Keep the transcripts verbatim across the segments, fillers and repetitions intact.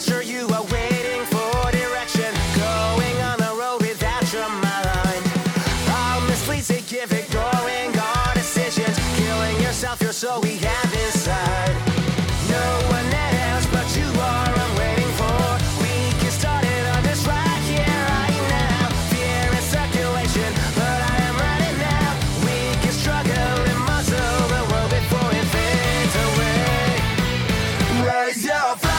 pressure, you are waiting for direction, going on the road without your mind. All misleads to give, ignoring our decisions, killing yourself, you're so we have inside. No one else but you are I'm waiting for. We get started on this right here, right now. Fear in circulation, but I am ready now. We can struggle and muzzle the world before it fades away. Raise your flag.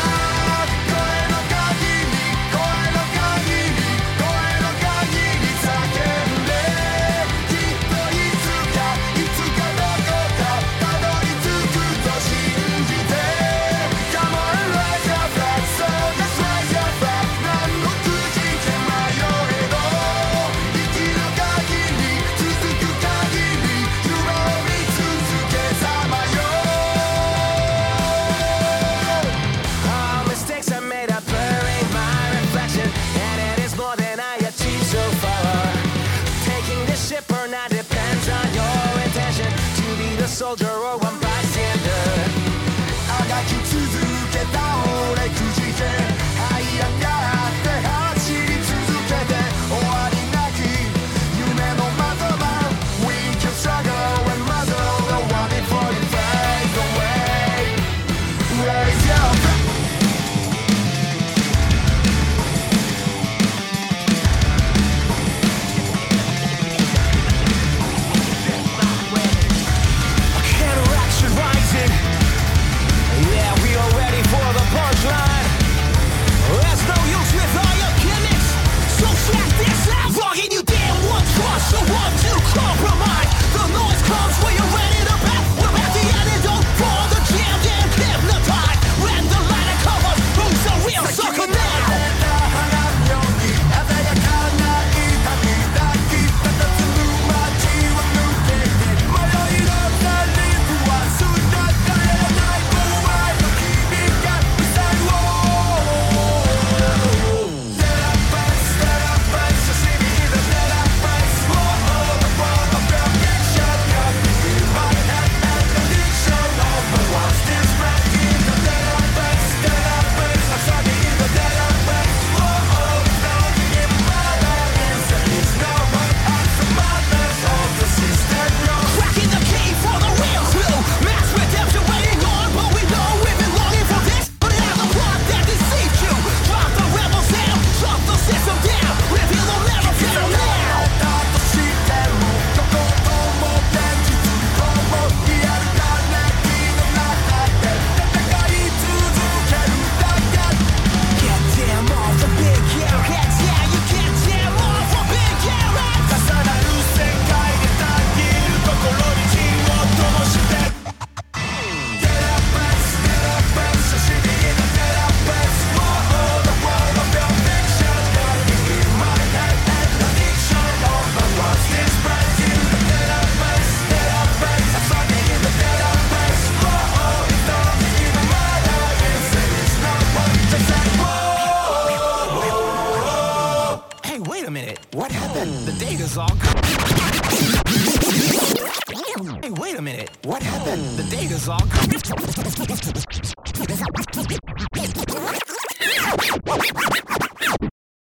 Soldier or one bystander あがき続けた俺くじけ這い上がって走り続けて終わりなき夢の的場 We can struggle and muzzle the one before it fades away. Raise your flag. What happened? The data's all gone. Hey, wait a minute. What happened? The data's all gone.